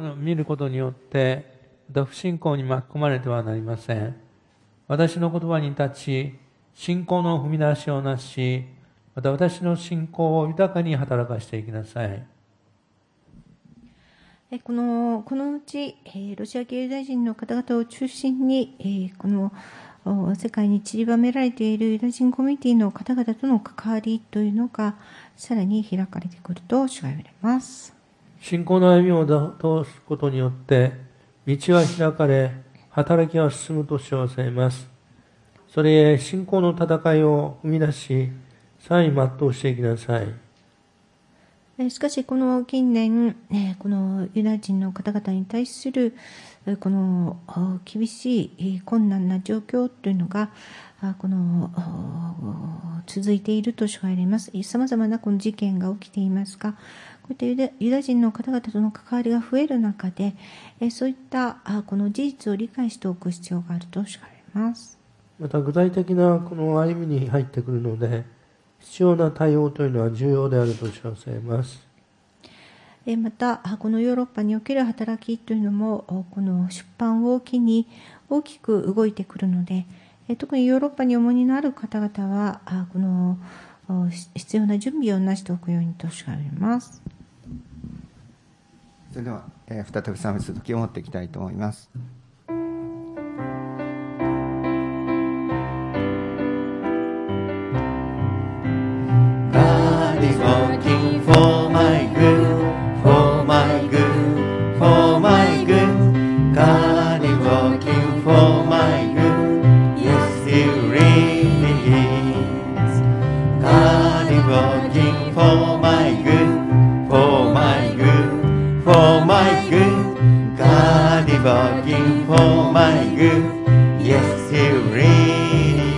見ることによって、また不信仰に巻き込まれてはなりません。私の言葉に立ち、信仰の踏み出しをなし、また私の信仰を豊かに働かしていきなさい。 このうち、ロシア系ユダヤ人の方々を中心に、この世界に散りばめられているユダヤ人コミュニティの方々との関わりというのがさらに開かれてくると主が言われます。 信仰の歩みを通すことによって道は開かれ、働きは進むと主は教えます。それへ信仰の戦いを生み出し、さらに全うしていきなさい。 しかしこの近年、このユダヤ人の方々に対するこの厳しい困難な状況というのがこの続いていると主が言われます。さまざまなこの事件が起きていますが、こういったユダヤ人の方々との関わりが増える中で、そういったこの事実を理解しておく必要があると主が言われます。 また具体的なこの歩みに入ってくるので、必要な対応というのは重要であると主は教えます。 またこのヨーロッパにおける働きというのもこの出版を機に大きく動いてくるので、特にヨーロッパに重荷のある方々はこの必要な準備をなしておくようにと主が言われます。 それでは、再び賛美する時を持っていきたいと思います。God is working for my good, for my good, for my good. God is working for my good, yes He really is. God is working for my good, for my good, for my good. God is working for my good, yes He really is.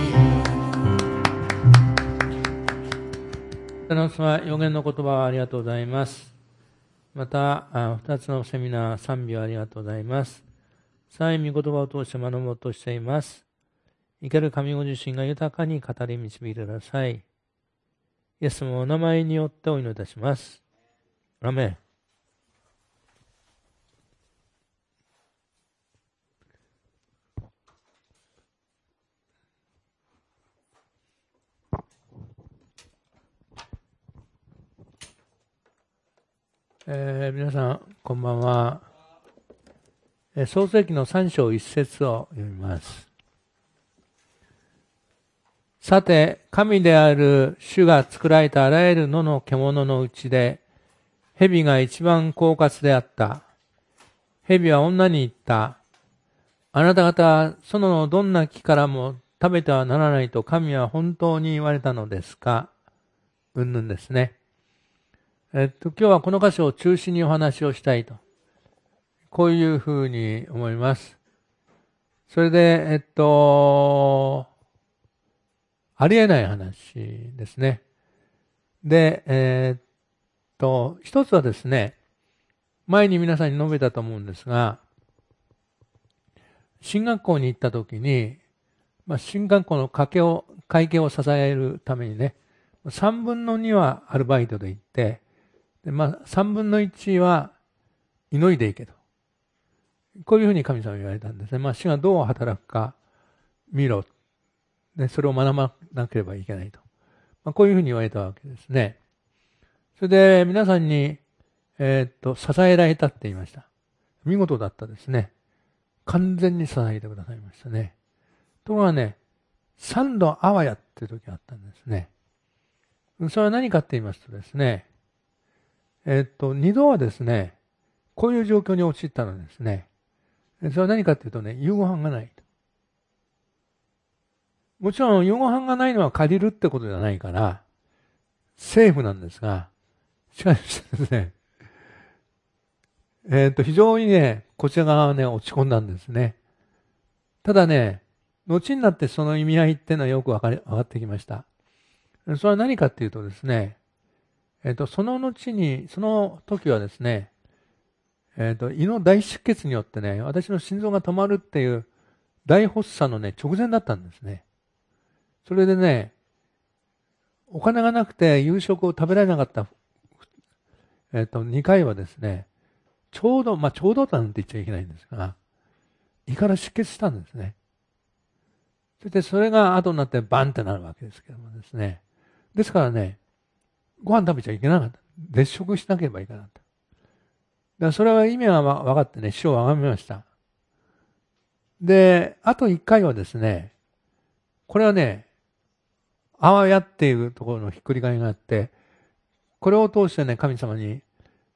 予言の言葉をありがとうございます。また、2つのセミナー、賛美をありがとうございます。三位御言葉を通して学ぼうとしています。生ける神ご自身が豊かに語り導いてください。イエスのお名前によってお祈りいたします。アーメン。皆さんこんばんは。創世記の3章1節を読みます。さて、神である主が作られたあらゆる野の獣のうちで、蛇が一番狡猾であった。蛇は女に言った。あなた方は園のどんな木からも食べてはならないと神は本当に言われたのですか？うんぬんですね。今日はこの箇所を中心にお話をしたいと。こういうふうに思います。それで、ありえない話ですね。で、一つはですね、前に皆さんに述べたと思うんですが、進学校に行った時に、進学校の会計を支えるためにね、3分の2はアルバイトで行って、で3分の1は祈りでいけと。こういうふうに神様に言われたんですね。主がどう働くか見ろ。で、それを学ばなければいけないと。こういうふうに言われたわけですね。それで皆さんに、支えられたって言いました。見事だったですね。完全に支えてくださいましたね。ところがね、3度あわやっていう時があったんですね。それは何かって言いますとですね、2度はですね、こういう状況に陥ったのですね。それは何かっていうとね、夕ご飯がないと。もちろん夕ご飯がないのは借りるってことじゃないから、セーフなんですが、しかしですね、非常にね、こちら側はね、落ち込んだんですね。ただね、後になってその意味合いっていうのはよくわかってきました。それは何かっていうとですね、その時はですね、胃の大出血によってね、私の心臓が止まるっていう大発作のね、直前だったんですね。それでね、お金がなくて夕食を食べられなかった、2回はですね、 ちょうどなんて言っちゃいけないんですが、胃から出血したんですね。そしてそれが後になってバンってなるわけですけどもですね。ですからね、ご飯食べちゃいけなかった。絶食しなければいけなかった。だからそれは意味は分かってね、主をあがめました。で、あと一回はですね、これはね、あわやっていうところのひっくり返りがあって、これを通してね、神様に、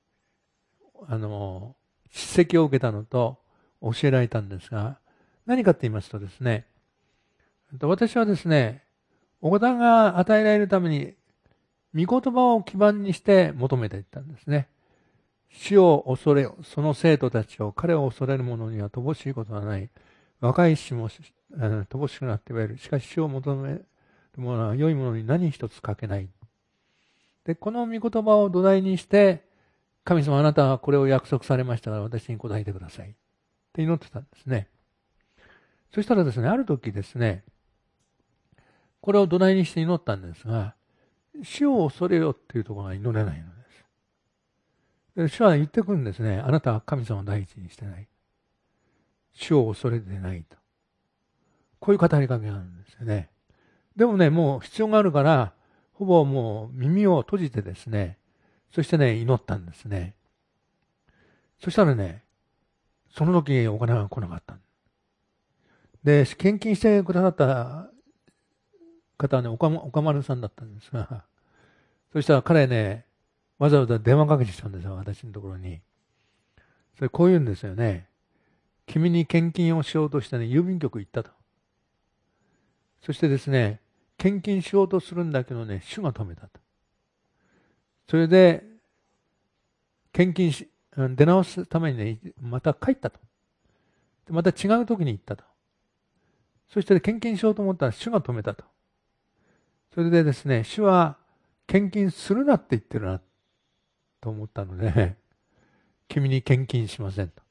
叱責を受けたのと教えられたんですが、何かって言いますとですね、私はですね、お方が与えられるために、御言葉を基盤にして求めていったんですね。死を恐れ、その生徒たちを彼を恐れる者には乏しいことはない。若い死も乏しくなってはいる。しかし死を求める者は良いものに何一つ欠けない。で、この御言葉を土台にして、神様あなたはこれを約束されましたから私に答えてください。って祈ってたんですね。そしたらですね、ある時ですね、これを土台にして祈ったんですが、死を恐れよっていうところが祈れないのです。で、主は言ってくるんですね。あなたは神様を第一にしてない。死を恐れてないと。こういう語りかけがあるんですよね。でもね、もう必要があるから、ほぼもう耳を閉じてですね、そしてね、祈ったんですね。そしたらね、その時お金が来なかった。で、献金してくださった方はね、岡丸さんだったんですが、そしたら彼ね、わざわざ電話かけてきたんですよ、私のところに。それこう言うんですよね。君に献金をしようとしてね、郵便局行ったと。そしてですね、献金しようとするんだけどね、主が止めたと。それで、献金出直すためにね、また帰ったと。でまた違う時に行ったと。そして献金しようと思ったら主が止めたと。それでですね、主は献金するなって言ってるなと思ったので、君に献金しませんと。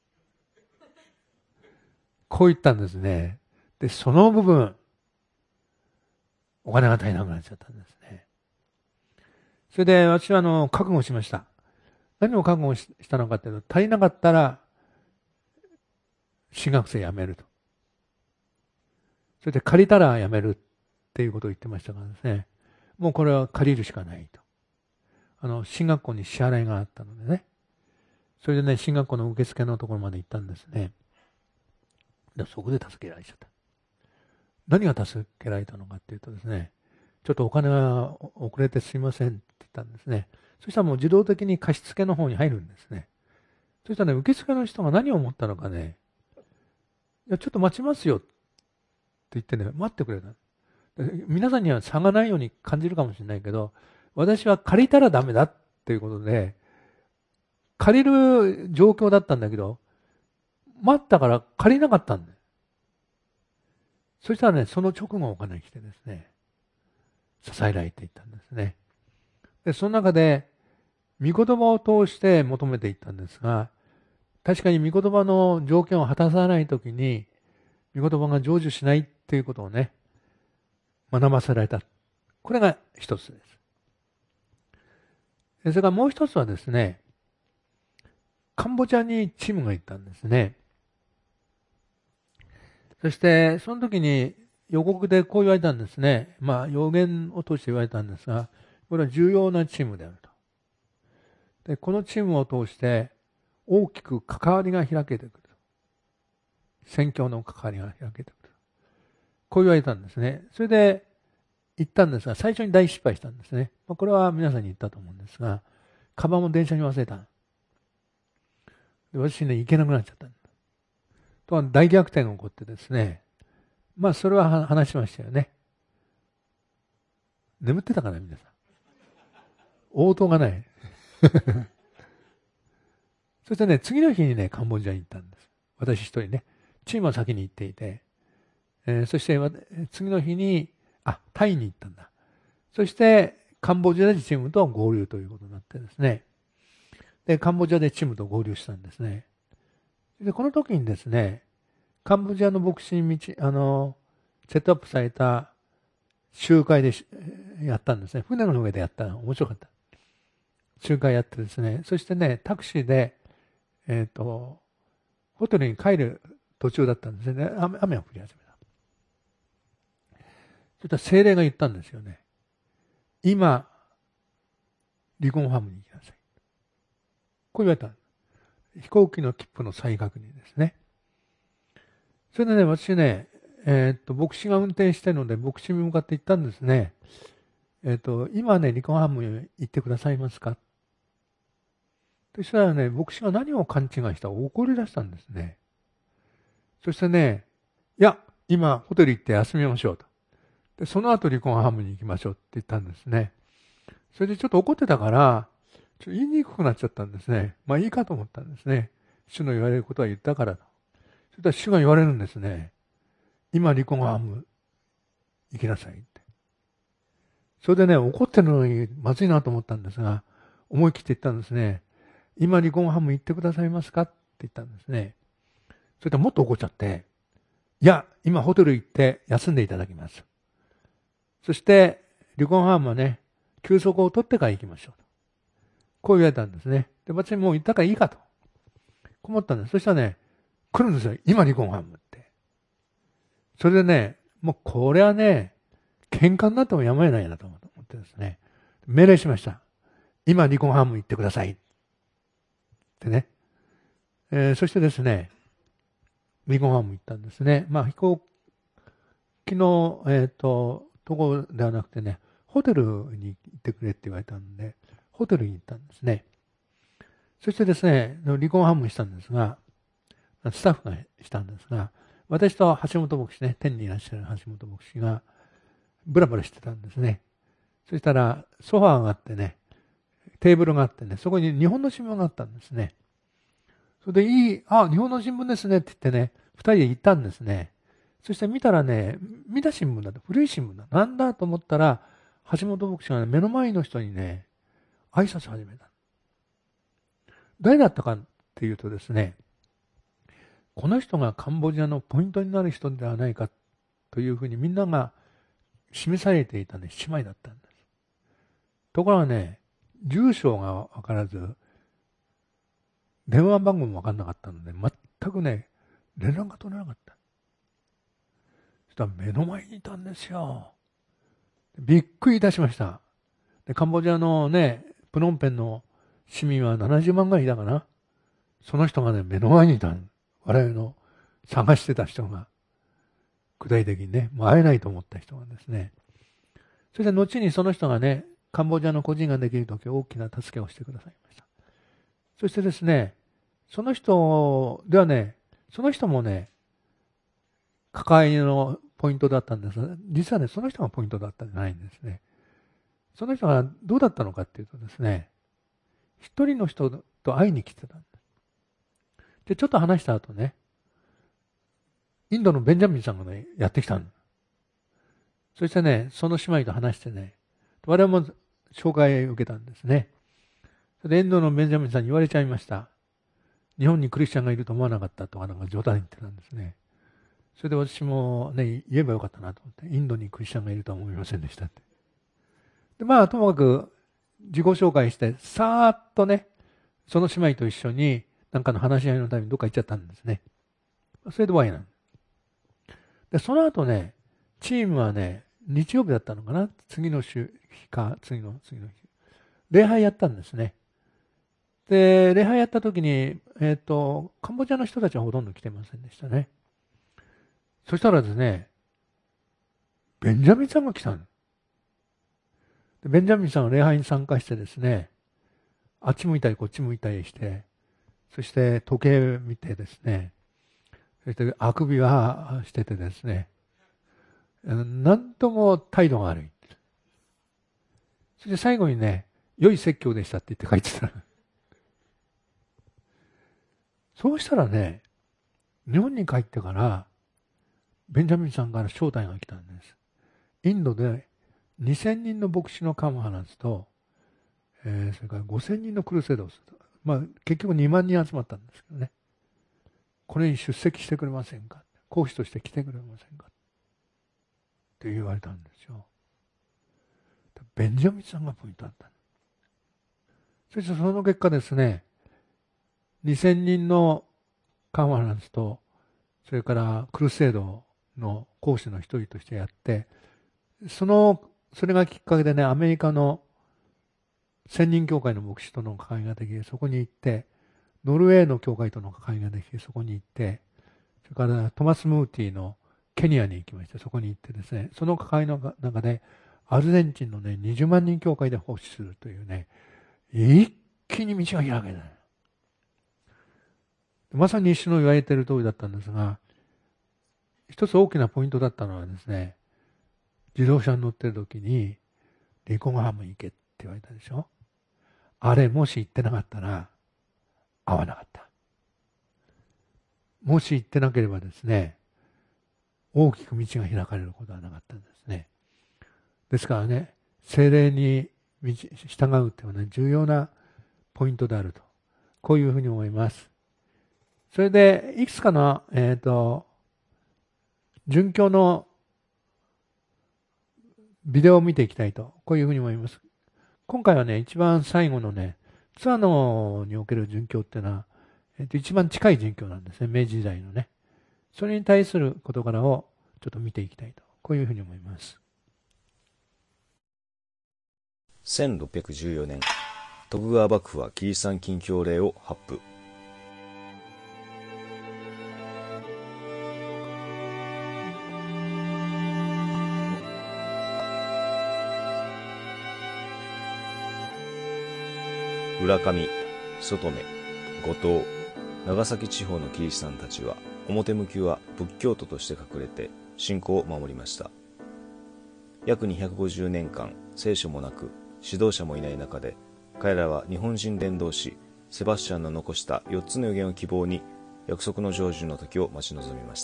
こう言ったんですね。で、その部分、お金が足りなくなっちゃったんですね。それで私は覚悟しました。何を覚悟したのかというと、足りなかったら、進学生辞めると。それで借りたら辞めるっていうことを言ってましたからですね。もうこれは借りるしかないと。進学校に支払いがあったのでね。それでね、進学校の受付のところまで行ったんですね。でそこで助けられちゃった。何が助けられたのかっていうとですね、ちょっとお金が遅れてすいませんって言ったんですね。そしたらもう自動的に貸付の方に入るんですね。そしたらね、受付の人が何を思ったのかね、いや、ちょっと待ちますよって言ってね、待ってくれた。皆さんには差がないように感じるかもしれないけど、私は借りたらダメだっていうことで、借りる状況だったんだけど、待ったから借りなかったんだよ。そしたらね、その直後お金が来てですね、支えられていったんですね。で、その中で、御言葉を通して求めていったんですが、確かに御言葉の条件を果たさないときに、御言葉が成就しないっていうことをね、学ばせられた。これが一つです。それからもう一つはですね、カンボジアにチームが行ったんですね。そして、その時に予告でこう言われたんですね。予言を通して言われたんですが、これは重要なチームであると。で、このチームを通して大きく関わりが開けてくると。宣教の関わりが開けてくる。こう言われたんですね。それで行ったんですが、最初に大失敗したんですね。これは皆さんに言ったと思うんですが、カバンも電車に忘れた。で私ね、行けなくなっちゃった。とは大逆転が起こってですね、それは話しましたよね。眠ってたかな、皆さん。応答がない。そしてね、次の日にね、カンボジアに行ったんです。私一人ね。チームは先に行っていて、そして次の日に、タイに行ったんだ。そして、カンボジアでチームと合流ということになってですね。で、カンボジアでチームと合流したんですね。で、この時にですね、カンボジアの牧師にセットアップされた集会でやったんですね。船の上でやったら面白かった。集会やってですね、そしてね、タクシーで、 ホテルに帰る途中だったんですね。雨が降り始めた。そしたら精霊が言ったんですよね。今、離婚ファームに行きなさい。こう言われた。飛行機の切符の再確認ですね。それでね、私ね、牧師が運転してるので、牧師に向かって言ったんですね。今ね、離婚ファームに行ってくださいますか。そしたらね、牧師が何を勘違いしたか怒り出したんですね。そしてね、いや、今、ホテル行って休みましょうと。で、その後離婚ファームに行きましょうって言ったんですね。それでちょっと怒ってたから、言いにくくなっちゃったんですね。まあいいかと思ったんですね。主の言われることは言ったからと。そしたら主が言われるんですね。今離婚ファーム行きなさいって。それでね、怒ってるのにまずいなと思ったんですが、思い切って言ったんですね。今離婚ファーム行ってくださいますかって言ったんですね。それでもっと怒っちゃって、いや、今ホテル行って休んでいただきます。そして、離婚ファームはね、休息を取ってから行きましょうと。こう言われたんですね。で、私もう行ったからいいかと。こう思ったんです。そしたらね、来るんですよ。今離婚ファームって。それでね、もうこれはね、喧嘩になってもやむを得ないなと思ってですね、命令しました。今離婚ファーム行ってください。ってね。そしてですね、離婚ファーム行ったんですね。まあ飛行機の、ところではなくてね、ホテルに行ってくれって言われたんで、ホテルに行ったんですね。そしてですね、離婚ファームしたんですが、スタッフがしたんですが、私と橋本牧師ね、天にいらっしゃる橋本牧師が、ブラブラしてたんですね。そしたら、ソファーがあってね、テーブルがあってね、そこに日本の新聞があったんですね。それで日本の新聞ですねって言ってね、二人で行ったんですね。そして見たらね、見た新聞だと、古い新聞だ。なんだと思ったら、橋本牧師が、ね、目の前の人にね、挨拶始めた。誰だったかっていうとですね、この人がカンボジアのポイントになる人ではないかというふうにみんなが示されていたね、姉妹だったんです。ところがね、住所がわからず、電話番号もわからなかったので、全くね、連絡が取れなかった。そしたら目の前にいたんですよ。びっくりいたしました。でカンボジアのね、プノンペンの市民は70万ぐらいいたかな。その人がね、目の前にいた。我々の探してた人が、具体的にね、もう会えないと思った人がですね。そして後にその人がね、カンボジアの個人ができるとき大きな助けをしてくださいました。そしてですね、その人ではね、その人もね、関わりのポイントだったんですが、実はね、その人がポイントだったんじゃないんですね。その人がどうだったのかっていうとですね、一人の人と会いに来てたんです。で、ちょっと話した後ね、インドのベンジャミンさんがね、やってきたんです。そしてね、その姉妹と話してね、我々も紹介を受けたんですね。それでインドのベンジャミンさんに言われちゃいました。日本にクリスチャンがいると思わなかったとかなんか冗談言ってたんですね。それで私もね、言えばよかったなと思って、インドにクリスチャンがいるとは思いませんでしたって。で、まあ、ともかく自己紹介して、さーっとね、その姉妹と一緒になんかの話し合いのためにどっか行っちゃったんですね。それで終わりなんです。で、その後ね、チームはね、日曜日だったのかな、次の週か、次の日。礼拝やったんですね。で、礼拝やった時に、カンボジアの人たちはほとんど来てませんでしたね。そしたらですね、ベンジャミンさんが来たの。でベンジャミンさんが礼拝に参加してですね、あっち向いたりこっち向いたりして、そして時計見てですね、そしてあくびはしててですね、なんとも態度が悪い。そして最後にね、良い説教でしたって言って書いてた。そうしたらね、日本に帰ってから、ベンジャミンさんから招待が来たんです。インドで2000人の牧師のカンファレンスと、それから5000人のクルセドス。まあ、結局2万人集まったんですけどね。これに出席してくれませんか、講師として来てくれませんかって言われたんですよ。ベンジャミンさんがポイントだった。そしてその結果ですね、 2000人のカンファレンスと、それからクルセイドの講師の一人としてやって、それがきっかけでね、アメリカの千人教会の牧師との関わりができて、そこに行って、ノルウェーの教会との関わりができて、そこに行って、それからトマス・ムーティのケニアに行きまして、そこに行ってですね、その関わりの中で、アルゼンチンのね、20万人教会で奉仕するというね、一気に道が開けた。まさに主の言われている通りだったんですが、一つ大きなポイントだったのはですね、自動車に乗ってる時に、リコンハム行けって言われたでしょ。あれ、もし行ってなかったら、合わなかった。もし行ってなければですね、大きく道が開かれることはなかったんですね。ですからね、聖霊に従うというのはね、重要なポイントであると。こういうふうに思います。それで、いくつかの、殉教のビデオを見ていきたいと、こういうふうに思います。今回はね、一番最後のね、ツアノにおける殉教っていうのは、一番近い殉教なんですね、明治時代のね。それに対する事柄をちょっと見ていきたいと、こういうふうに思います。 1614年、徳川幕府はキリシタン禁教令を発布。浦上、外目、後藤、長崎地方のキリシタンたちは表向きは仏教徒として隠れて信仰を守りました。約250年間聖書もなく指導者もいない中で、彼らは日本人伝道師セバスチャンの残した4つの予言を希望に約束の成就の時を待ち望みました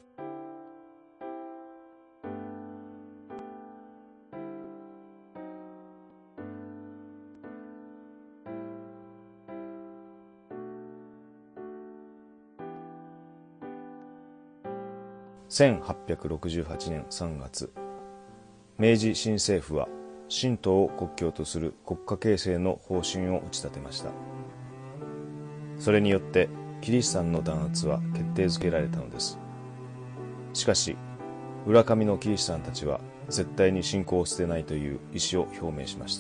。1868年3月、明治新政府は神道を国教とする国家形成の方針を打ち立てました。それによってキリシタンの弾圧は決定づけられたのです。しかし浦上のキリシタンたちは絶対に信仰を捨てないという意思を表明しました。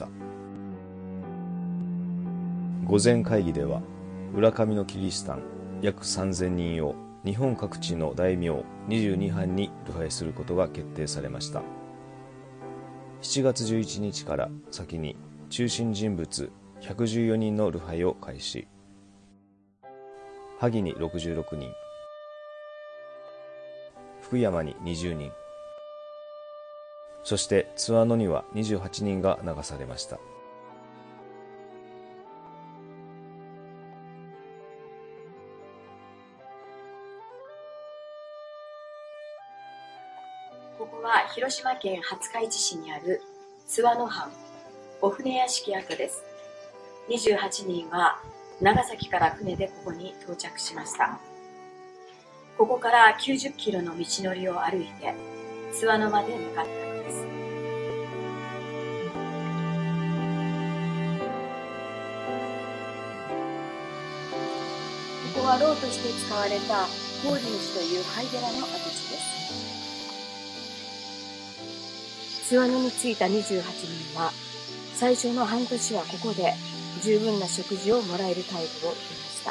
御前会議では浦上のキリシタン約3000人を日本各地の大名22藩に流配することが決定されました。7月11日から先に中心人物114人の流配を開始。萩に66人、福山に20人、そして津和野には28人が流されました。 ここは広島県廿日市市にある津和野藩お船屋敷跡です。28人は長崎から船でここに到着しました。ここから90キロの道のりを歩いて津和野まで向かったのです。ここは牢として使われた法隆寺という廃寺の跡地です。津和野に着いた28人は最初の半年はここで十分な食事をもらえる態度をとりました。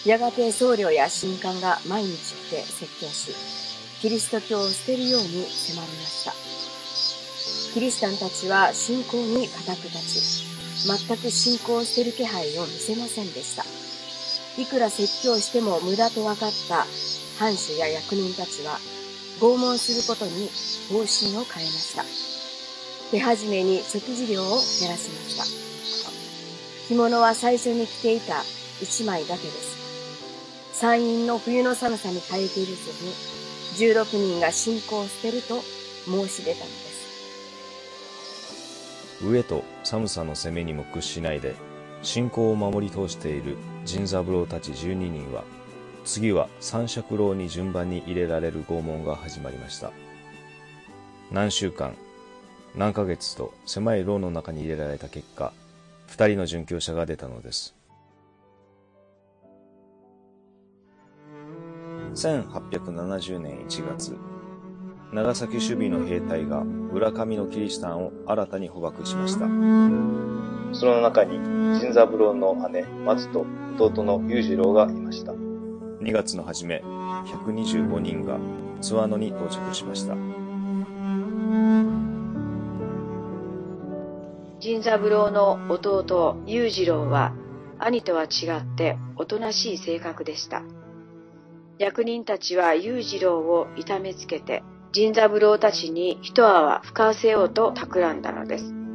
やがて僧侶や神官が毎日来て説教し、キリスト教を捨てるように迫りました。キリシタンたちは信仰に固く立ち、全く信仰を捨てる気配を見せませんでした。いくら説教しても無駄と分かった藩主や役人たちは拷問することに方針を変えました。手始めに食事量を減らしました。着物は最初に着ていた1枚だけです。山陰の冬の寒さに耐えきれずに16人が信仰を捨てると申し出たのです。 飢えと寒さの攻めにも屈しないで信仰を守り通している陣三郎たち12人は、次は三尺牢に順番に入れられる拷問が始まりました。何週間、何ヶ月と狭い牢の中に入れられた結果、2人の殉教者が出たのです。 1870年1月、長崎守備の兵隊が浦上のキリシタンを新たに捕獲しました。その中に陣三郎の姉松と弟の裕次郎がいました。2月の初め、125人が津和野に到着しました。 陣三郎の弟裕次郎は兄とは違っておとなしい性格でした。役人たちは裕次郎を痛めつけて陣三郎たちに一泡吹かせようと企んだのです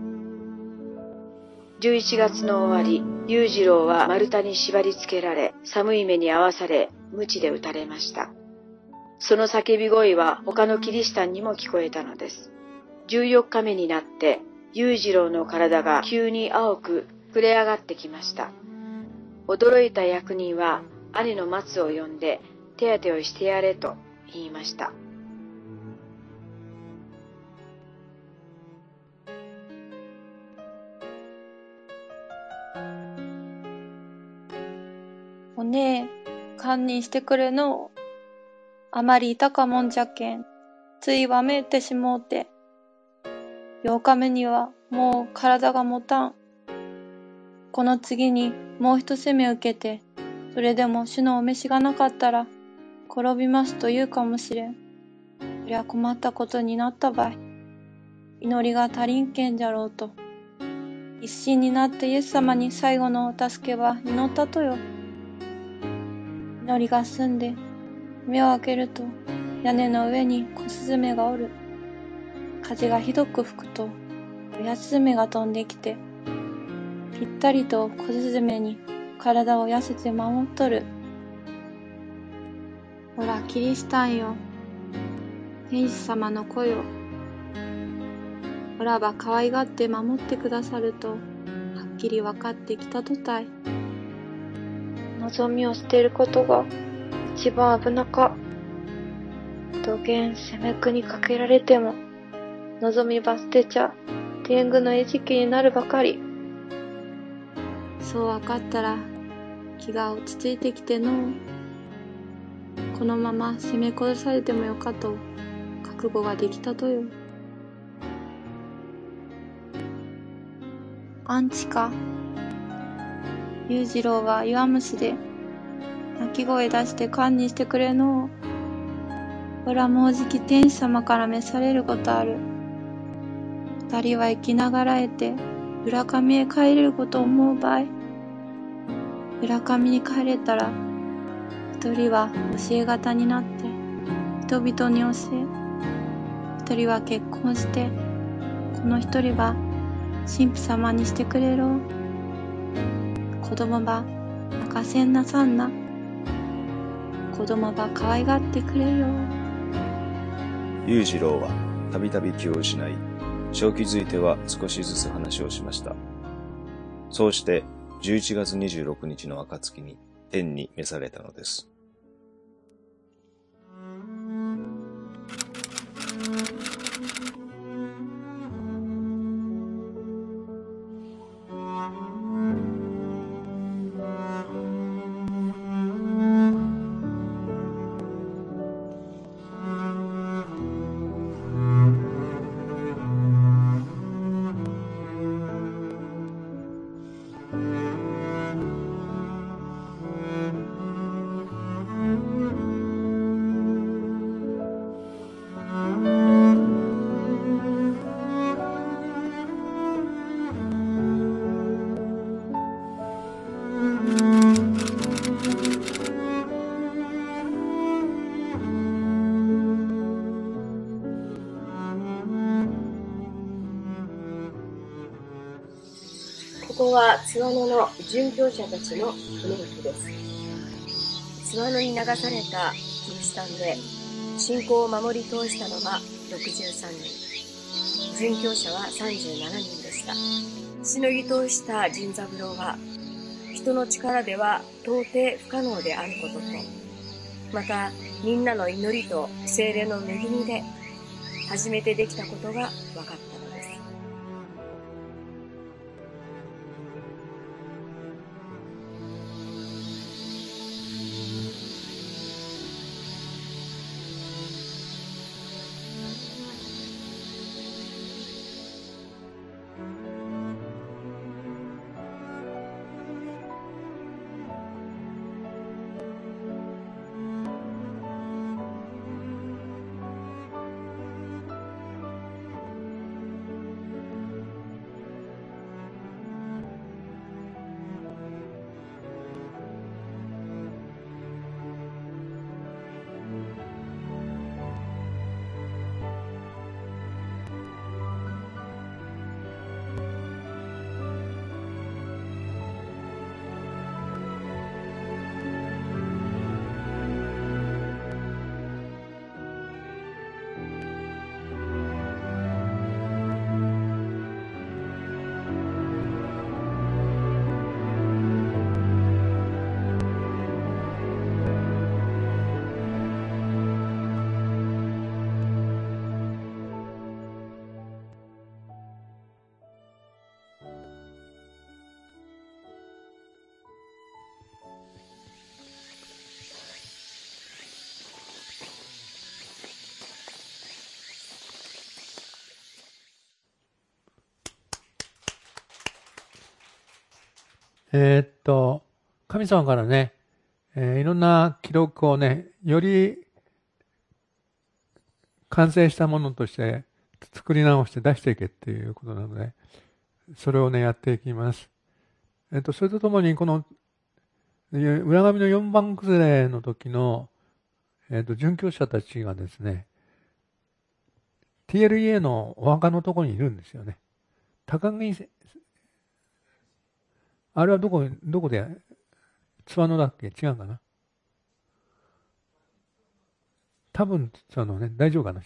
。11月の終わり、裕次郎は丸太に縛り付けられ、寒い目に遭わされ、鞭で打たれました。その叫び声は他のキリシタンにも聞こえたのです。14日目になって、裕次郎の体が急に青く膨れ上がってきました。驚いた役人は兄の松を呼んで手当てをしてやれと言いました。 おねえ、堪忍してくれの。あまりいたかもんじゃけん、ついわめいてしもうて。8日目にはもう体が持たん。この次にもう一攻め受けて、それでも主のお召しがなかったら、転びますと言うかもしれん。そりゃ困ったことになったばい。祈りが足りんけんじゃろうと。一心になってイエス様に最後のお助けは祈ったとよ。祈りが済んで、目を開けると屋根の上に小スズメがおる。風がひどく吹くと親スズメが飛んできて、ぴったりと小スズメに体を痩せて守っとる。ほらキリシタンよ、天使様の子よ。おらば可愛がって守ってくださるとはっきり分かってきたとたい。望みを捨てることが一番危なか。どげん攻めくにかけられても、望みば捨てちゃ天狗の餌食になるばかり。そう分かったら気が落ち着いてきての。このまま攻め殺されてもよかと覚悟ができたとよ。アンチか。裕次郎は弱虫で、泣き声出して堪忍してくれの。おらもうじき天使様から召されることある。二人は生きながらえて、浦上へ帰れること思うばい。浦上に帰れたら、一人は教え方になって、人々に教え、一人は結婚して、この一人は神父様にしてくれろ。子供ば泣かせんなさんな。子供ば可愛がってくれよ。 裕次郎はたびたび気を失い、正気づいては少しずつ話をしました。そうして11月26日の暁に天に召されたのです。 ここは津和野の殉教者たちの船駅です。津和野に流されたキリシタンで信仰を守り通したのは63人、殉教者は37人でした。しのぎ通した陣三郎は、人の力では到底不可能であることと、またみんなの祈りと聖霊の恵みで初めてできたことが分かったのです。 神様からね、いろんな記録をね、より完成したものとして作り直して出していけっていうことなので、それをね、やっていきます。それとともに、この、裏紙の4番崩れの時の、殉教者たちがですね、TLEA のお墓のところにいるんですよね。高木、あれはどこで、津和野だっけ？違うかな？多分津和野ね、大丈夫かな？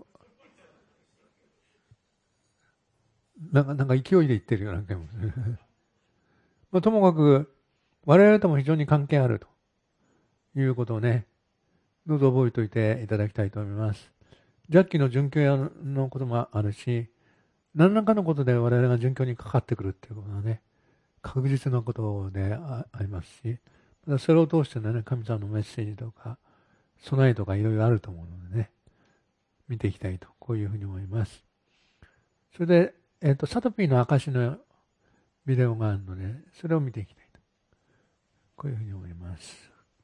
なんか勢いで言ってるような気もする。まあ、ともかく、我々とも非常に関係あるということをね、どうぞ覚えておいていただきたいと思います。ジャッキの殉教屋のこともあるし、何らかのことで我々が殉教にかかってくるっていうことはね、確実なことでありますし、またそれを通してね、神様のメッセージとか、備えとかいろいろあると思うのでね、見ていきたいと、こういうふうに思います。それで、サトピーの証のビデオがあるので、それを見ていきたいと、こういうふうに思います。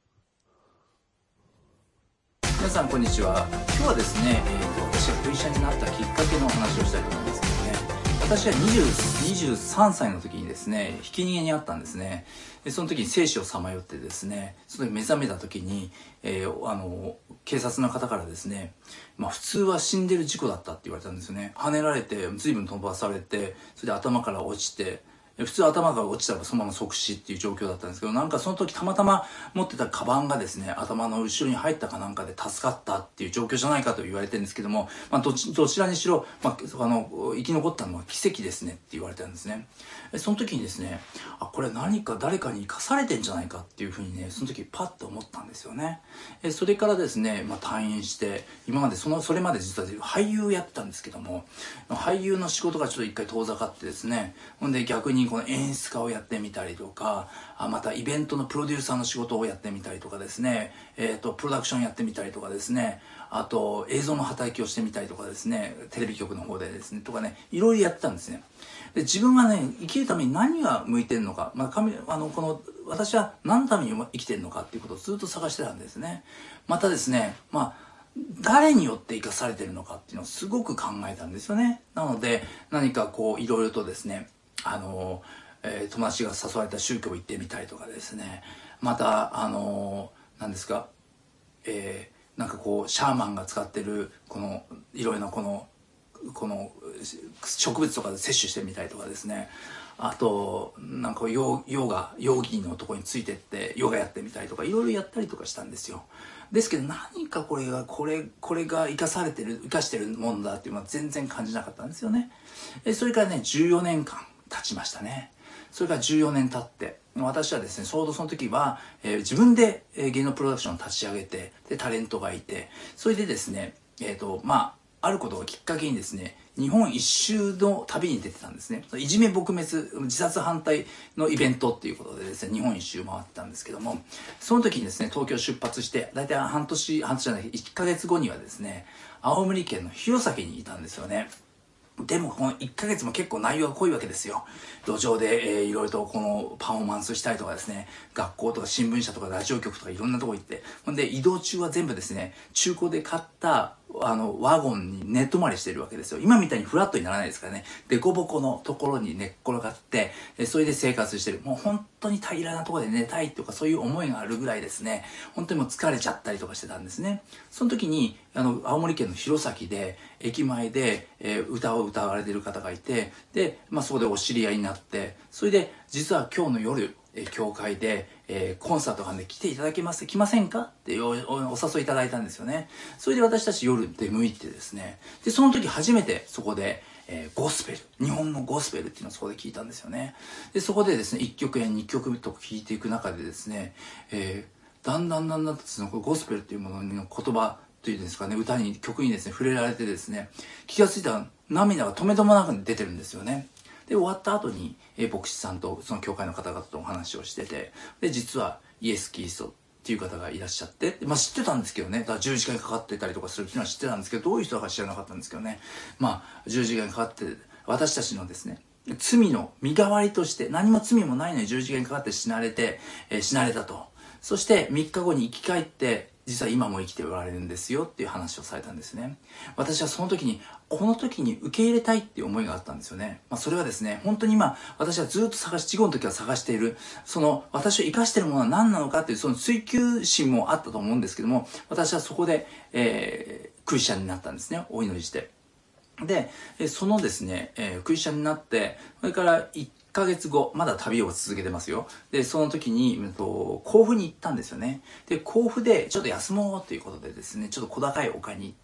皆さんこんにちは。今日はですね、私がクリスチャンになったきっかけのお話をしたいと思うんですけどね、私は23歳の時にですね、ひき逃げにあったんですね。でその時に生死をさまよってですね、その時目覚めた時に、警察の方からですね、普通は死んでる事故だったって言われたんですよね。跳ねられて、随分飛ばされて、それで頭から落ちて、普通頭が落ちたらそのまま即死っていう状況だったんですけど、なんかその時たまたま持ってたカバンがですね、頭の後ろに入ったかなんかで助かったっていう状況じゃないかと言われてるんですけども、どちらにしろ、生き残ったのは奇跡ですねって言われたんですね。その時にですね、これ何か誰かに生かされてんじゃないかっていうふうにね、その時パッと思ったんですよね。それからですね、退院して、今までそれまで実は俳優やってたんですけども、俳優の仕事がちょっと一回遠ざかってですね、ほんで逆にこの演出家をやってみたりとか、またイベントのプロデューサーの仕事をやってみたりとかですね、プロダクションやってみたりとかですね、あと映像の働きをしてみたりとかですね、テレビ局の方でですねとかね、いろいろやってたんですね。で自分がね、生きるために何が向いてるのか、私は何のために生きてるのかっていうことをずっと探してたんですね。またですね、誰によって生かされてるのかっていうのをすごく考えたんですよね。なので何かこういろいろとですね、友達が誘われた宗教行ってみたりとかですね、また何ですか、なんかこうシャーマンが使ってるこのいろいろなこの植物とかで摂取してみたりとかですね、あとなんかヨギのところについてってヨガやってみたりとかいろいろやったりとかしたんですよ。ですけど何かこれが生かしてるものだっていうのは全然感じなかったんですよね。それからね、14年間経ちましたね。それから14年経って、私はですね、ちょうどその時は、自分で芸能プロダクションを立ち上げて、でタレントがいて、それでですね、あることをきっかけにですね、日本一周の旅に出てたんですね。いじめ撲滅、自殺反対のイベントっていうことでですね、日本一周回ってたんですけども、その時にですね、東京出発して、だいたい1ヶ月後にはですね、青森県の弘前にいたんですよね。でもこの1ヶ月も結構内容が濃いわけですよ。路上で、いろいろとこのパフォーマンスしたりとかですね、学校とか新聞社とかラジオ局とかいろんなとこ行って、ほんで移動中は全部ですね、中古で買ったワゴンに寝泊まりしてるわけですよ。今みたいにフラットにならないですからね。デコボコのところに寝っ転がって、それで生活してる。もう本当に平らなところで寝たいとかそういう思いがあるぐらいですね、本当にもう疲れちゃったりとかしてたんですね。その時に、青森県の弘前で、駅前で、歌を歌われている方がいて、で、そこでお知り合いになって、それで、実は今日の夜、教会で、コンサートがね、来ませんかってお誘いいただいたんですよね。それで私たち夜出向いてですね、で、その時初めてそこで、ゴスペル、日本のゴスペルっていうのをそこで聞いたんですよね。で、そこでですね、1曲や2曲と聞いていく中でですね、だんだんとそのゴスペルっていうものの言葉というんですかね、曲にですね、触れられてですね、気がついたら涙が止めどもなく出てるんですよね。で、終わった後に、牧師さんとその教会の方々とお話をしてて、で、実はイエス・キリストっていう方がいらっしゃって、知ってたんですけどね、だから十字架にかかってたりとかするっていうのは知ってたんですけど、どういう人だか知らなかったんですけどね、十字架にかかって、私たちのですね、 罪の身代わりとして、何も罪もないのに十字架にかかって死なれたと。そして3日後に生き返って、実は今も生きておられるんですよっていう話をされたんですね。私はその時に、この時に受け入れたいっていう思いがあったんですよね。それはですね、本当に今、私はずっと事故の時は探している、私を生かしているものは何なのかっていう、その追求心もあったと思うんですけども、私はそこで、クリスチャンになったんですね。お祈りして。で、そのですね、クリスチャンになって、それから1ヶ月後、まだ旅を続けてますよ。で、その時に、甲府に行ったんですよね。で、甲府でちょっと休もうということでですね、ちょっと小高い丘に行って、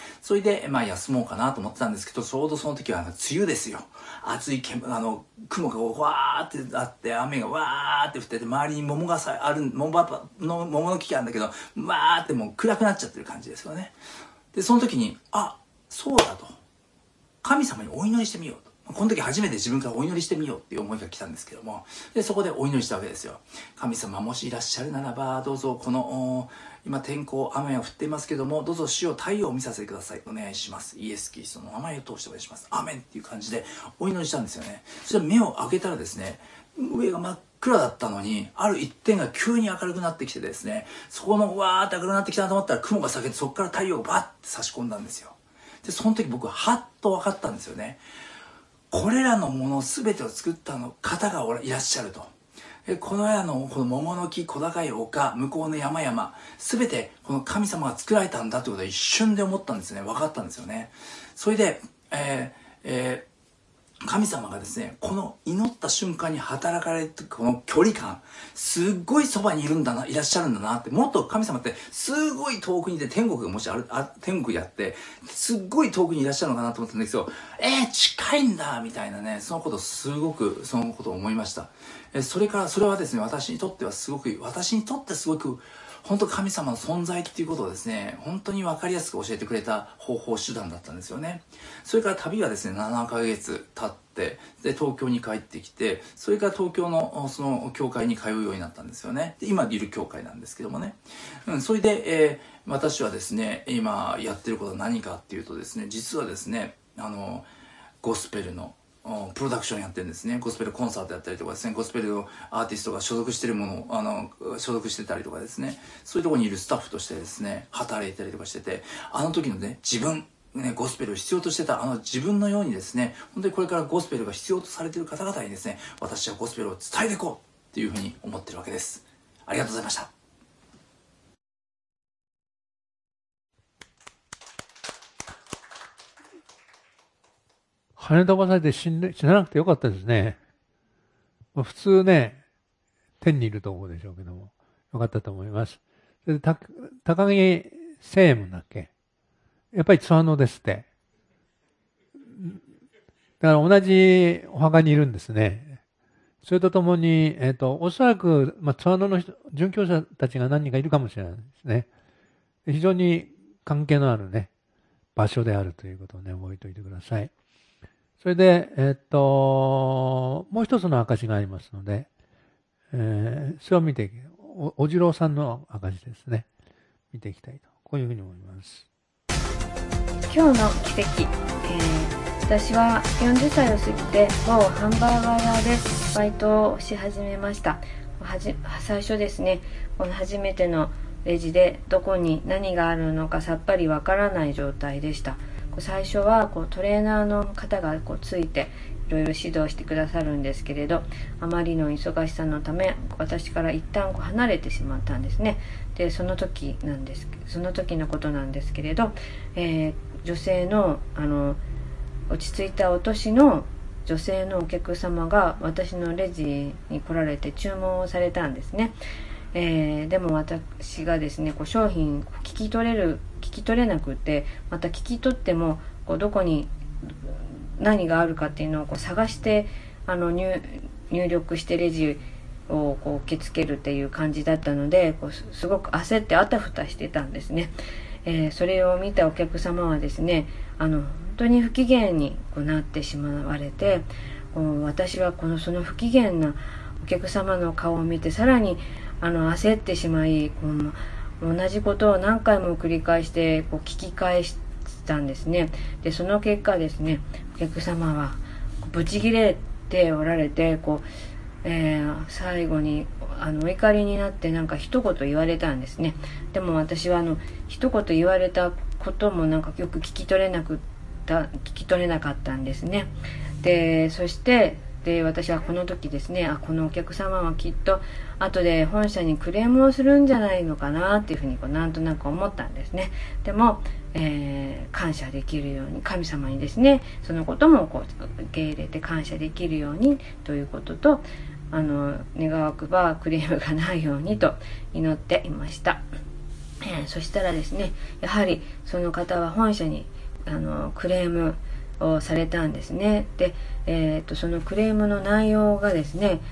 それで、休もうかなと思ってたんですけど、ちょうどその時は梅雨ですよ。暑い雲がわーってあって、雨がわーって降ってて、周りに桃の木があるんだけど、わーってもう暗くなっちゃってる感じですよね。で、その時に、そうだと。神様にお祈りしてみようと。この時初めて自分からお祈りしてみようっていう思いが来たんですけども、で、そこでお祈りしたわけですよ。神様もしいらっしゃるならば、どうぞこの、今天候、雨が降っていますけども、どうぞ主よ太陽を見させてください。お願いします。イエス・キリストの名前を通してお願いします。アーメンっていう感じでお祈りしたんですよね。そして目を開けたらですね、上が真っ暗だったのに、ある一点が急に明るくなってきてですね、そこのわーって明るくなってきたと思ったら雲が裂けて、そこから太陽がバッて差し込んだんですよ。で、その時僕ははっと分かったんですよね。これらのもの全てを作った方がいらっしゃると。この枝のこの桃の木、小高い丘、向こうの山々、全てこの神様が作られたんだということを一瞬で思ったんですね。分かったんですよね。それで、神様がですね、この祈った瞬間に働かれるこの距離感、すっごいそばにいらっしゃるんだなって、もっと神様ってすごい遠くにいて、天国がもし天国にあって、すっごい遠くにいらっしゃるのかなと思ったんですけど、近いんだみたいなね、そのことを思いました。それはですね、私にとってすごく、本当神様の存在っていうことをですね、本当に分かりやすく教えてくれた方法手段だったんですよね。それから旅はですね、7ヶ月経って、で、東京に帰ってきて、それから東京のその教会に通うようになったんですよね。で、今いる教会なんですけどもね。それで、私はですね、今やってることは何かっていうとですね、実はですね、ゴスペルのプロダクションやってるんですね。ゴスペルコンサートやったりとかですね、ゴスペルのアーティストが所属してるものを所属してたりとかですね、そういうところにいるスタッフとしてですね、働いたりとかしてて、あの時のね、自分ね、ゴスペルを必要としてた自分のようにですね、本当にこれからゴスペルが必要とされている方々にですね、私はゴスペルを伝えていこうっていうふうに思ってるわけです。ありがとうございました。 跳ね飛ばされて死ななくてよかったですね。普通ね、天にいると思うでしょうけども、よかったと思います。それで高木聖門だっけ、やっぱり津和野ですって。だから同じお墓にいるんですね。それとともに、おそらく、津和野の殉教者たちが何人かいるかもしれないですね。非常に関係のあるね、場所であるということをね、覚えておいてください。それで、もう一つの証がありますので、それを見てお次郎さんの証ですね。見ていきたいと、こういうふうに思います。 今日の奇跡、私は40歳を過ぎて某ハンバーガー屋でバイトをし始めました。最初ですね、この初めてのレジでどこに何があるのかさっぱりわからない状態でした。最初はトレーナーの方がついていろいろ指導してくださるんですけれど、あまりの忙しさのため私から一旦離れてしまったんですね。で、その時のことなんですけれど、女性の落ち着いたお年の女性のお客様が私のレジに来られて注文をされたんですね。でも私がですね、商品聞き取れなくて、また聞き取ってもどこに何があるかっていうのを探して入力してレジを受け付けるっていう感じだったので、すごく焦ってあたふたしてたんですね。それを見たお客様はですね、本当に不機嫌になってしまわれて、私はその不機嫌なお客様の顔を見てさらに焦ってしまい、同じことを何回も繰り返して聞き返したんですね。で、その結果ですね、お客様はブチギレておられて、最後にお怒りになってなんか一言言われたんですね。でも私は一言言われたこともなんかよく聞き取れなかったんですね。でそして私はこの時ですね、このお客様はきっと後で本社にクレームをするんじゃないのかなっていうふうになんとなく思ったんですね。でも、感謝できるように、神様にですねそのことも受け入れて感謝できるようにということと、願わくばクレームがないようにと祈っていました。そしたらですね、やはりその方は本社にクレームをされたんですね。で、そのクレームの内容がですね、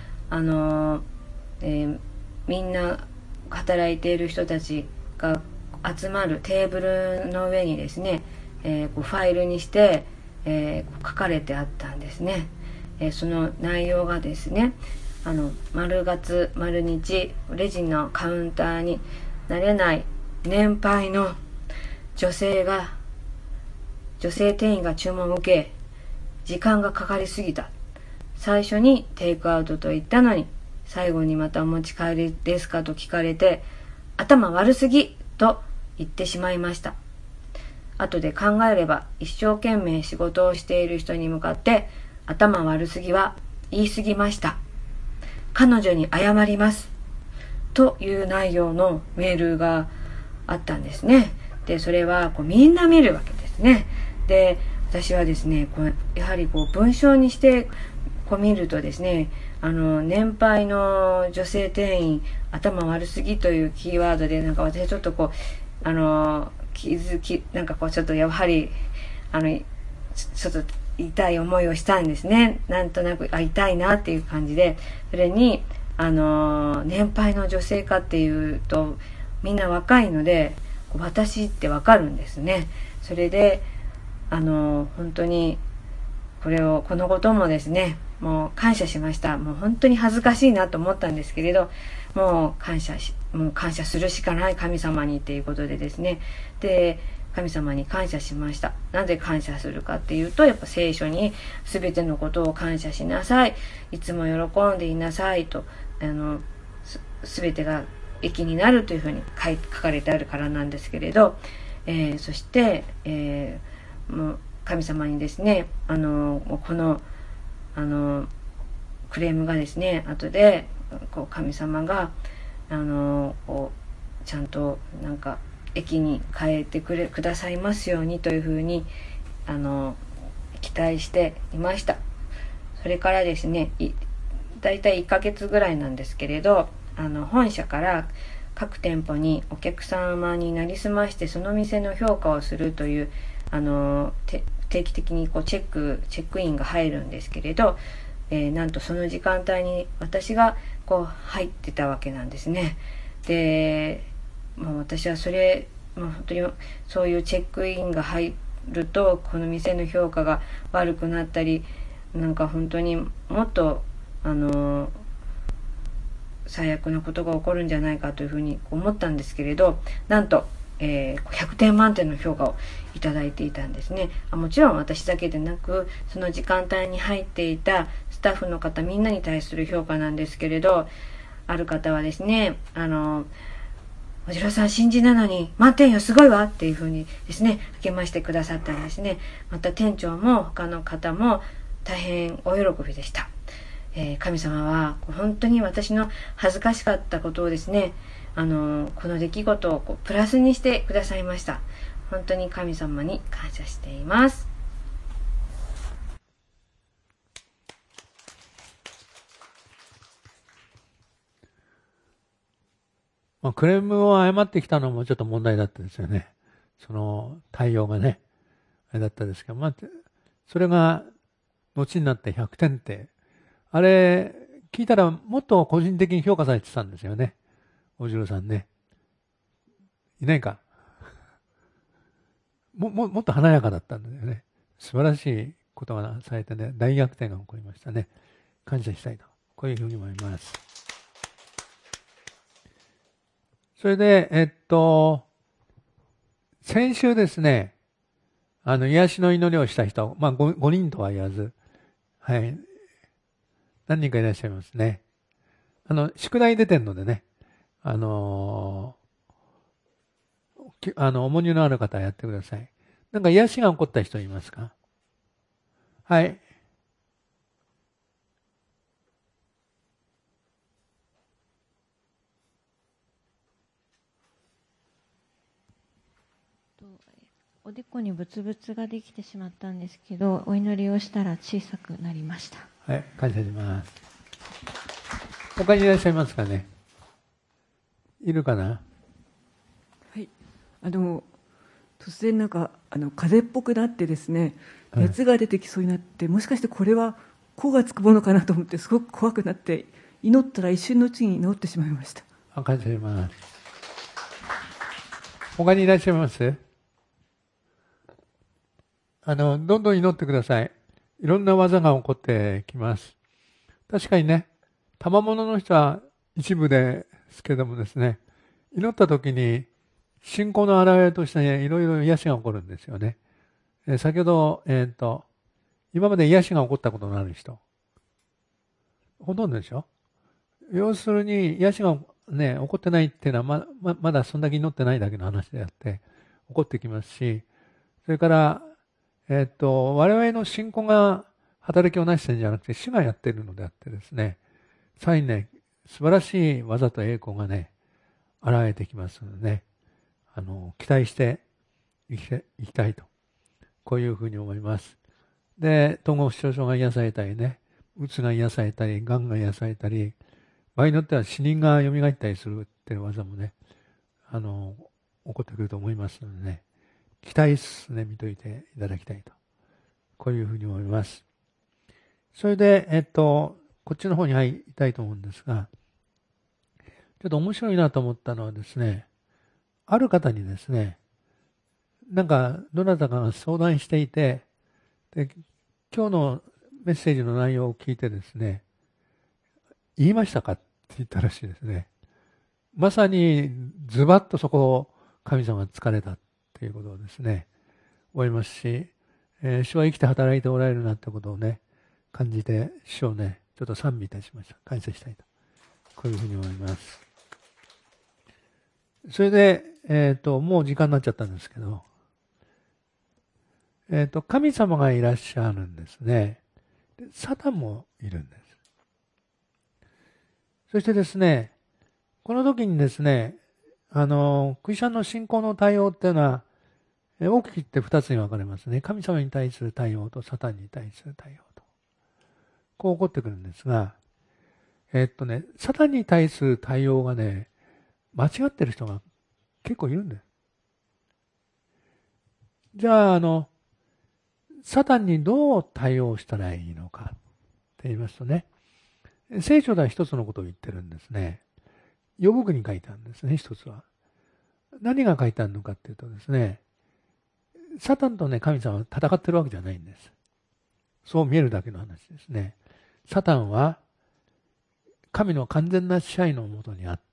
みんな働いている人たちが集まるテーブルの上にですね、ファイルにして、書かれてあったんですね。その内容がですね、丸月丸日レジのカウンターに慣れない年配の女性店員が注文を受け、時間がかかりすぎた。最初にテイクアウトと言ったのに、最後にまたお持ち帰りですかと聞かれて、頭悪すぎと言ってしまいました。後で考えれば一生懸命仕事をしている人に向かって、頭悪すぎは言い過ぎました。彼女に謝ります。という内容のメールがあったんですね。で、それはみんな見るわけですね。で、私はですね、やはり文章にして見るとですね、年配の女性店員頭悪すぎというキーワードで、なんか私はちょっとなんかちょっとやはりちょっと痛い思いをしたんですね。なんとなく痛いなっていう感じで、それに年配の女性かっていうとみんな若いので私ってわかるんですね。それで本当にこのこともですね、もう感謝しました。もう本当に恥ずかしいなと思ったんですけれど、もう感謝するしかない神様にっていうことでですね、で神様に感謝しました。なぜ感謝するかっていうと、やっぱ聖書に全てのことを感謝しなさい、いつも喜んでいなさいと、全てが益になるというふうに書かれてあるからなんですけれど、そして、もう神様にですね、このクレームがですね、後で神様がちゃんとなんか益に変えてくださいますようにというふうに期待していました。それからですね、だいたい1ヶ月ぐらいなんですけれど、本社から各店舗にお客様になりすましてその店の評価をするという定期的にチェックインが入るんですけれど、なんとその時間帯に私が入ってたわけなんですね。で、私は本当にそういうチェックインが入るとこの店の評価が悪くなったり、なんか本当にもっと最悪なことが起こるんじゃないかというふうに思ったんですけれど、なんと、100点満点の評価をいただいていたんですね。もちろん私だけでなく、その時間帯に入っていたスタッフの方みんなに対する評価なんですけれど、ある方はですね、おじろさん新人なのに満点よ、すごいわっていうふうにですね励ましてくださったんですね。また店長も他の方も大変お喜びでした。神様は本当に私の恥ずかしかったことをですね、この出来事をプラスにしてくださいました。本当に神様に感謝しています。 クレームを誤ってきたのもちょっと問題だったですよね。その対応がね、あれだったですけど、それが後になって100点って、あれ聞いたらもっと個人的に評価されてたんですよね。おじろさんね。いないか。もっと華やかだったんだよね。素晴らしいことがされてね、大逆転が起こりましたね。感謝したいと。こういうふうに思います。それで、先週ですね、癒しの祈りをした人、5人とは言わず、はい、 何人かいらっしゃいますね。宿題出てるのでね、重荷のある方はやってください。なんか癒しが起こった人いますか？はい。 おでこにブツブツができてしまったんですけど、お祈りをしたら小さくなりました。 はい、感謝します。他にいらっしゃいますかね？いるかな？ はい、突然なんか風邪っぽくなってですね、熱が出てきそうになって、もしかしてこれは子がつくものかなと思ってすごく怖くなって、祈ったら一瞬のうちに治ってしまいました。 感謝します。他にいらっしゃいます？どんどん祈ってください。いろんな技が起こってきます。確かにね、賜物の人は一部ですけどもですね、祈った時に信仰の表れとしていろいろ癒しが起こるんですよね。先ほど、今まで癒しが起こったことのある人、ほとんどでしょ。要するに癒しがね、起こってないっていうのはまだそんだけ祈ってないだけの話であって、起こってきますし、それから、我々の信仰が働きをなしてるんじゃなくて、主がやっているのであってですね、さらにね、素晴らしい技と栄光がね、現れてきますのでね、期待していきたいと、こういうふうに思います。で、統合失調症が癒されたりね、うつが癒されたり、がんが癒されたり、場合によっては死人が蘇ったりするっていう技もね、起こってくると思いますのでね、期待ですね、見といていただきたいと。こういうふうに思います。それで、こっちの方に入りたいと思うんですが、ちょっと面白いなと思ったのはですね、ある方にですね、なんか、どなたかが相談していて、で、今日のメッセージの内容を聞いてですね、言いましたかって言ったらしいですね。まさにズバッとそこを神様が疲れたということをですね、思いますし、主は生きて働いておられるなってことをね、感じて、主をね、ちょっと賛美いたしました。感謝したいと。こういうふうに思います。それで、もう時間になっちゃったんですけど、神様がいらっしゃるんですね。サタンもいるんです。そしてですね、この時にですね、クリスチャンの信仰の対応っていうのは、大きく言って2つに分かれますね。神様に対する対応とサタンに対する対応と。こう起こってくるんですが、サタンに対する対応がね、間違ってる人が結構いるんです。じゃあ、サタンにどう対応したらいいのかって言いますとね、聖書では一つのことを言ってるんですね。ヨブ記に書いてあるんですね、一つは。何が書いてあるのかっていうとですね、サタンとね、神様は戦ってるわけじゃないんです。そう見えるだけの話ですね。サタンは、神の完全な支配のもとにあって、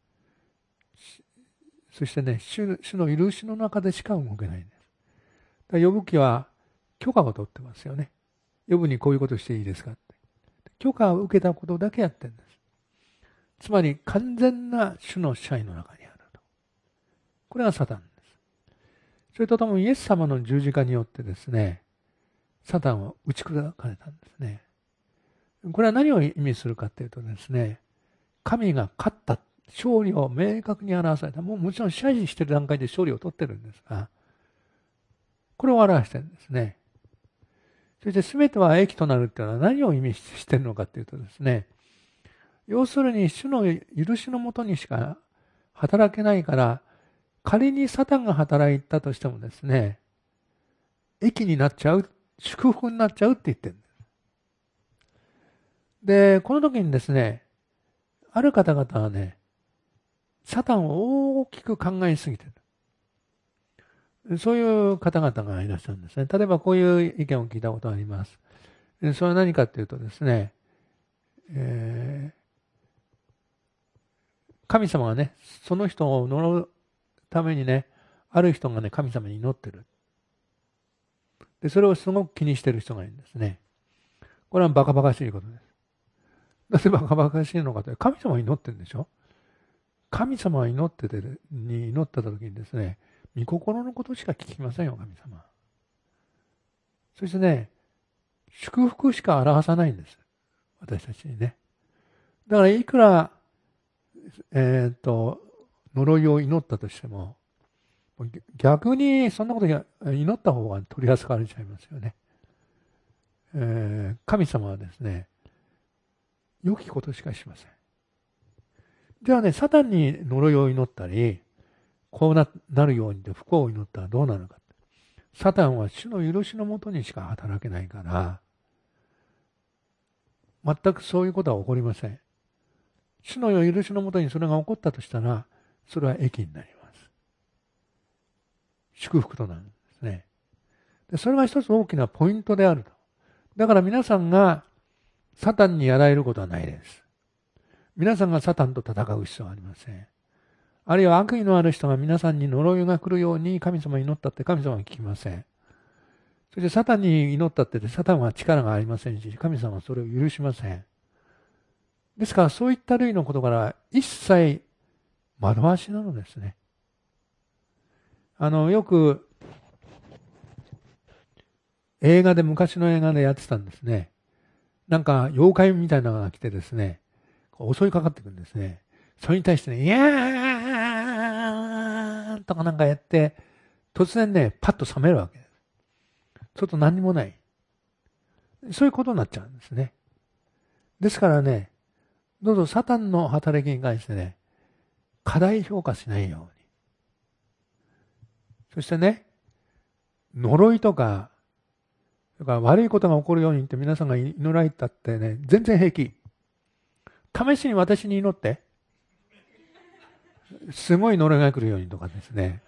そしてね、主の許しの中でしか動けないんです。だからヨブ記は許可を取ってますよね。ヨブにこういうことしていいですかって。許可を受けたことだけやってるんです。つまり完全な主の支配の中にあると。これがサタンです。それとともにイエス様の十字架によってですね、サタンは打ち砕かれたんですね。これは何を意味するかというとですね、神が勝った、勝利を明確に表された。もちろん支配している段階で勝利を取ってるんですが、これを表しているんですね。そして全ては益となるというのは何を意味しているのかというとですね、要するに主の許しのもとにしか働けないから、仮にサタンが働いたとしてもですね、益になっちゃう、祝福になっちゃうって言ってるんです。で、この時にですね、ある方々はね、サタンを大きく考えすぎてる。そういう方々がいらっしゃるんですね。例えばこういう意見を聞いたことがあります。それは何かというとですね、神様がね、その人を呪うためにね、ある人がね、神様に祈ってる。で、それをすごく気にしている人がいるんですね。これはバカバカしいことです。 なぜバカバカしいのかというと、神様は祈ってるんでしょ。神様は祈った時にですね、御心のことしか聞きませんよ、神様。そしてね、祝福しか表さないんです。私たちにね。だからいくら、呪いを祈ったとしても、逆にそんなこと祈った方が取り扱われちゃいますよね。神様はですね、良きことしかしません。じゃあね、サタンに呪いを祈ったり、こう なるようにと不幸を祈ったらどうなるか。サタンは主の許しのもとにしか働けないから、全くそういうことは起こりません。主の許しのもとにそれが起こったとしたら、それは益になります。祝福となるんですね。でそれが一つ大きなポイントであると。だから皆さんがサタンにやられることはないです。皆さんがサタンと戦う必要はありません。あるいは悪意のある人が皆さんに呪いが来るように神様に祈ったって神様は聞きません。そしてサタンに祈ったってサタンは力がありませんし、神様はそれを許しません。ですからそういった類のことから一切惑わしなのですね。よく昔の映画でやってたんですね。なんか妖怪みたいなのが来てですね、襲いかかってくるんですね。それに対してね、いやーとかなんかやって、突然ね、パッと冷めるわけです。そうすると何にもない。そういうことになっちゃうんですね。ですからね、どうぞサタンの働きに関してね、過大評価しないように。そしてね、呪いとか、それから悪いことが起こるようにって皆さんが祈られたってね、全然平気。試しに私に祈って。すごい呪いが来るようにとかですね。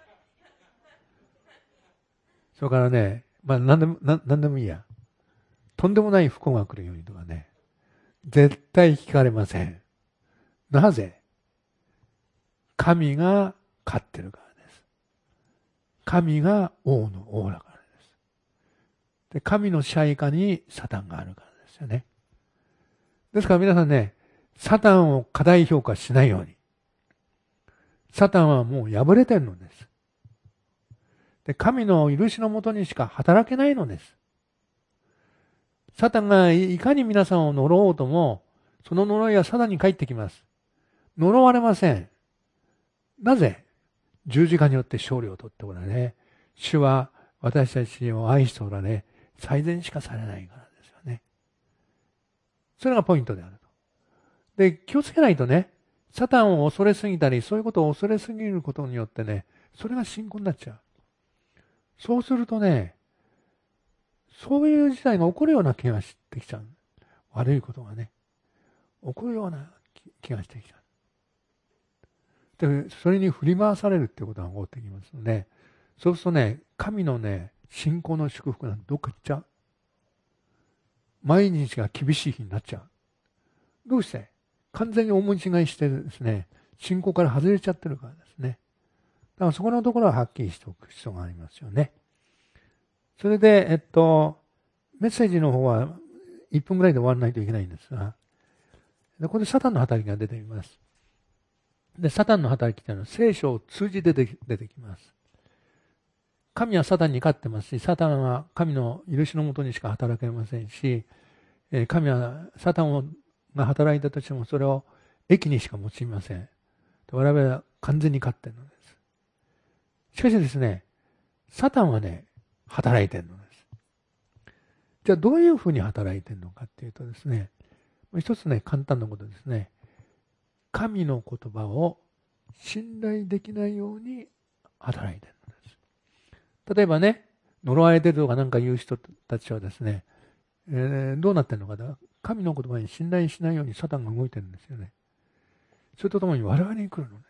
それからね、何でもいいや。とんでもない不幸が来るようにとかね。絶対聞かれません。なぜ？神が勝ってるからです。神が王の王だからです。で、神の支配下にサタンがあるからですよね。ですから皆さんね、サタンを過大評価しないように。サタンはもう敗れてるのです。で、神の許しのもとにしか働けないのです。サタンがいかに皆さんを呪おうとも、その呪いはサタンに返ってきます。呪われません。なぜ？十字架によって勝利を取っておられ、主は私たちを愛しておられ、最善しかされないからですよね。それがポイントであると。で、気をつけないとね、サタンを恐れすぎたり、そういうことを恐れすぎることによってね、それが信仰になっちゃう。そうするとね、そういう事態が起こるような気がしてきちゃう。悪いことがね、起こるような気がしてきちゃう。で、それに振り回されるっていうことが起こってきますので、そうするとね、神のね、信仰の祝福なんてどっか行っちゃう。毎日が厳しい日になっちゃう。どうして？完全に大間違いしてですね、信仰から外れちゃってるからですね。だからそこのところははっきりしておく必要がありますよね。それで、メッセージの方は1分ぐらいで終わらないといけないんですが、ここでサタンの働きが出てきます。で、サタンの働きというのは聖書を通じて出てきます。神はサタンに勝ってますし、サタンは神の許しのもとにしか働けませんし、神はサタンが働いたとしてもそれを益にしか用いません。我々は完全に勝っているのです。しかしですね、サタンはね、働いているのです。じゃあどういうふうに働いているのかっていうとですね、一つね、簡単なことですね。神の言葉を信頼できないように働いているのです。例えばね、呪われてるとかなんか言う人たちはですね、どうなってるのかな。神の言葉に信頼しないようにサタンが動いてるんですよね。それとともに我々に来るのです。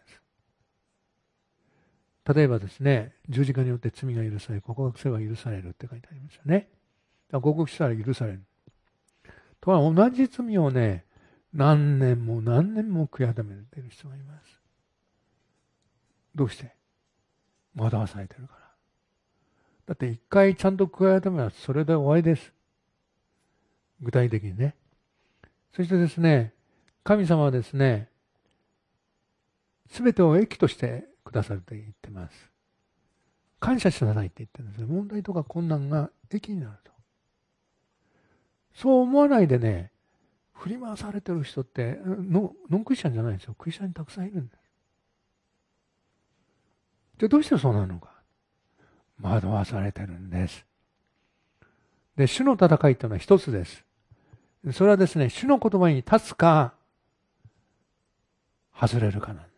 例えばですね、十字架によって罪が許され、告白すれば許されるって書いてありますよね。だから告白したら許される。とは同じ罪をね、何年も何年も悔い改めている人がいます。どうして？惑わされてるから。だって一回ちゃんと悔い改めはそれで終わりです。具体的にね。そしてですね、 神様はですね、すべてを益としてくださると言ってます。感謝しなさいって言ってるんですよ。問題とか困難が益になると。そう思わないでね、振り回されてる人ってノンクリスチャンじゃないんですよ。クリスチャンにたくさんいるんです。で、どうしてそうなのか。惑わされてるんです。で、主の戦いというのは一つです。それはですね、主の言葉に立つか、外れるかなんです。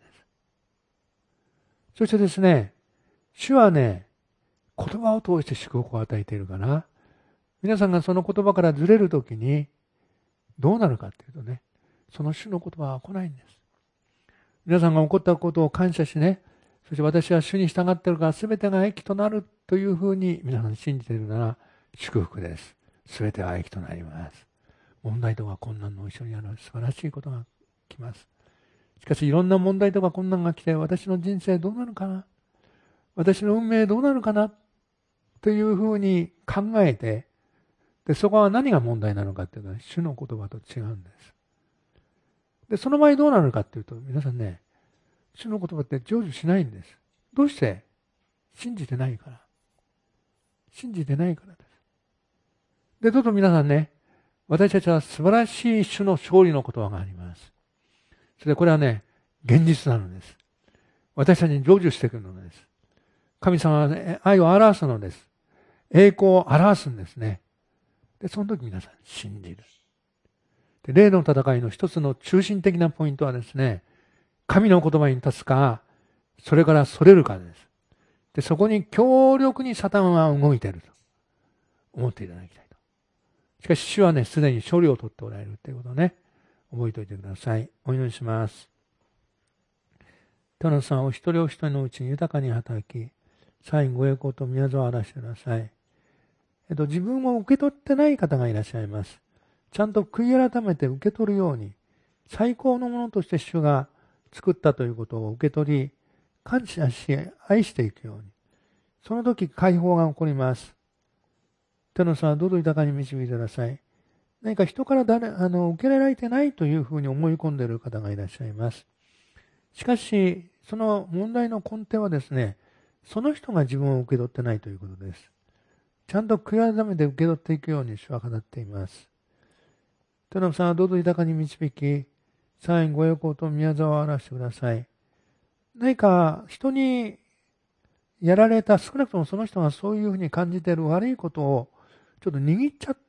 そしてですね、主はね、言葉を通して祝福を与えているから、皆さんがその言葉からずれるときに、どうなるかというとね、その主の言葉は来ないんです。皆さんが起こったことを感謝しね、そして私は主に従っているから全てが益となるというふうに皆さん信じているなら祝福です。全ては益となります。問題とか困難の一緒にある素晴らしいことが来ます。しかしいろんな問題とか困難が来て私の人生どうなるかな、私の運命どうなるかなというふうに考えて、でそこは何が問題なのかというのは主の言葉と違うんです。でその場合どうなるかというと、皆さんね、主の言葉って成就しないんです。どうして？信じてないから。信じてないからです。で、どうぞ皆さんね、私たちは素晴らしい主の勝利の言葉があります。それでこれはね、現実なのです。私たちに成就してくるのです。神様は、ね、愛を表すのです。栄光を表すんですね。で、その時皆さん信じる。で、霊の戦いの一つの中心的なポイントはですね、神の言葉に立つか、それからそれるかです。で、そこに強力にサタンは動いていると思っていただきたいと。しかし主はね、すでに勝利を取っておられるということをね、覚えておいてください。お祈りします。天野さん、お一人お一人のうちに豊かに働き、サインご栄光と宮沢を表してください。自分を受け取ってない方がいらっしゃいます。ちゃんと悔い改めて受け取るように、最高のものとして主が作ったということを受け取り、感謝し、愛していくように。その時、解放が起こります。天野さんはどうぞ豊かに導いてください。何か人から受けられてないというふうに思い込んでいる方がいらっしゃいます。しかし、その問題の根底はですね、その人が自分を受け取ってないということです。ちゃんと悔い改めて受け取っていくように主は語っています。天野さんはどうぞ豊かに導き、サインご栄光と宮沢を表してください。何か人にやられた、少なくともその人がそういうふうに感じている悪いことをちょっと握っちゃって、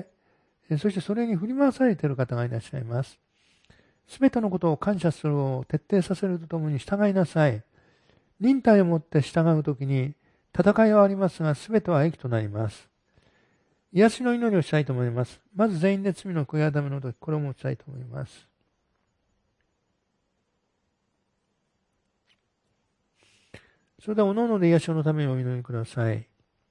そしてそれに振り回されている方がいらっしゃいます。すべてのことを感謝するを徹底させるとともに従いなさい。忍耐をもって従うときに戦いはありますが、すべては益となります。癒しの祈りをしたいと思います。まず全員で罪の悔い改めの時、これを持ちたいと思います。それではおのおので癒しのためにお祈りください。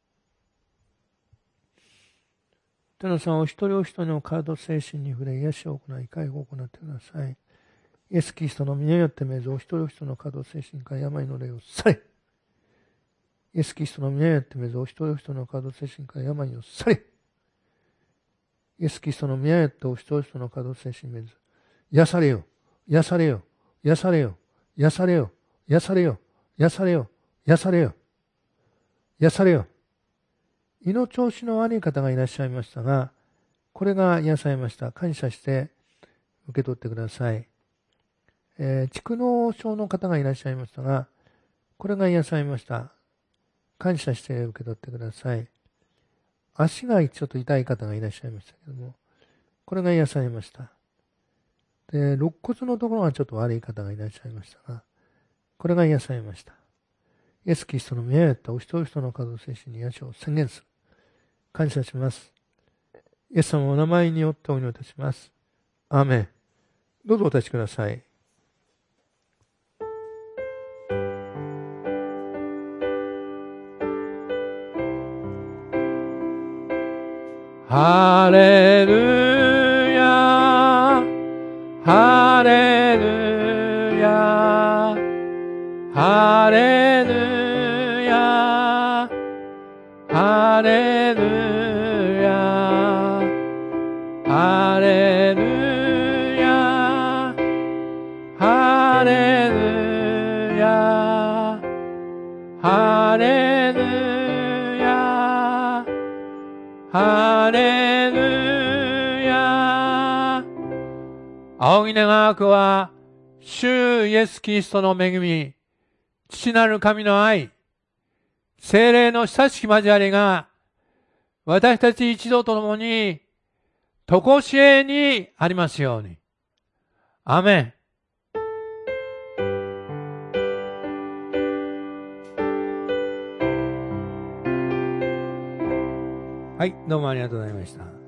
天野さんはお一人お一人の体と精神に触れ、癒しを行い、解放を行ってください。イエス・キリストの皆によって命ず、お一人お一人の体と精神から病の霊を去れ。イエス・キリストの皆によって命ず、お一人お一人の体と精神から病を去れ。イエス・キリストの皆によってお一人お一人の体と精神に命ず、癒されよ、癒されよ、癒されよ、癒されよ、癒されよ、癒されよ、癒されよ、癒されよ。胃の調子の悪い方がいらっしゃいましたが、これが癒されました。感謝して受け取ってください。蓄膿症の方がいらっしゃいましたが、これが癒されました。感謝して受け取ってください。足がちょっと痛い方がいらっしゃいましたけども、これが癒されました。で、肋骨のところがちょっと悪い方がいらっしゃいましたが、これが癒されました。イエス・キリストの宮によってお一人一人の体と精神に癒しを宣言する。感謝します。イエス様のお名前によってお祈りいたします。アーメン。どうぞお立ちください。ハレルヤ、ハレルヤ、ハレルヤ、ハレルヤ、ハレルヤ、 ハレルヤ。仰ぎ願わくは、主イエス・キリストの恵み、父なる神の愛、聖霊の親しき交わりが、私たち一同と共に、とこしえにありますように。アーメン。はい、どうもありがとうございました。